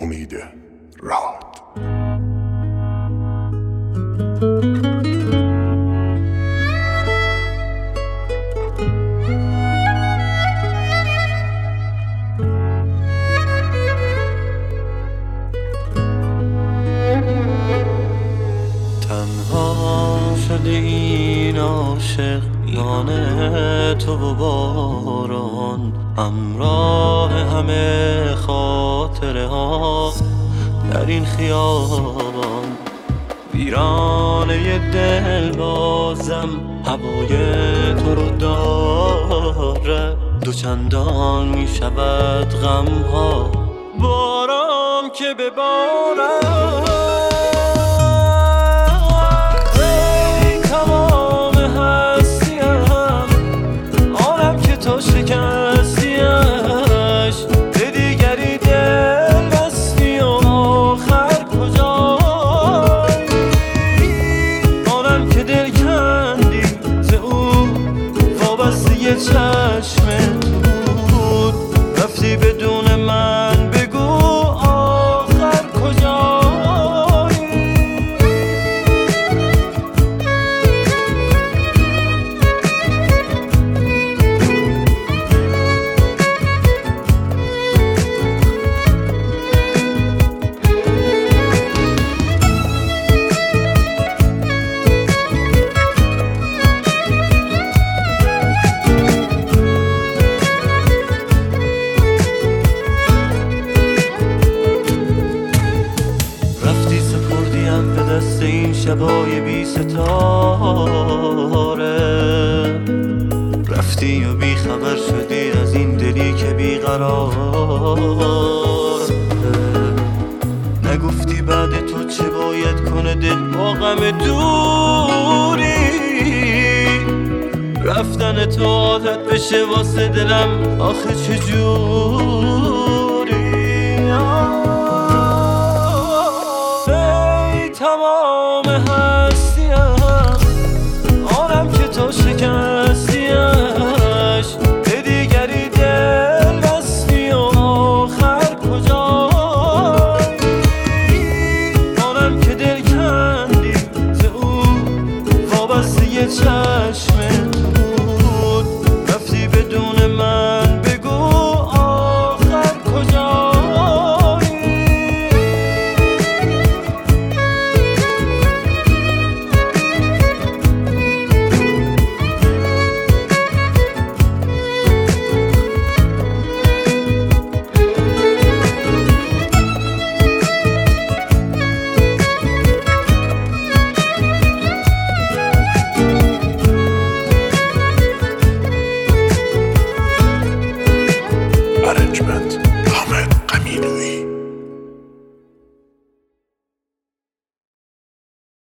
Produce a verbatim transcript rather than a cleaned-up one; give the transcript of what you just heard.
امید راد. تنها شده این عاشق میانه تو و باران، همراه همه خاطره ها در این خیابان. ویرانه دل بازم هوای تو رو داره، دو چندان می شود غم ها بارم که ببارم. چشم تو رفتی بدون من، بگو آخر کجایی؟ این شبای بی ستاره رفتی و بی خبر شدی از این دلی که بی قرار. نگفتی بعد تو چه باید کنه دل با غم دوری، رفتن تو عادت بشه واسه دلم آخه چجور؟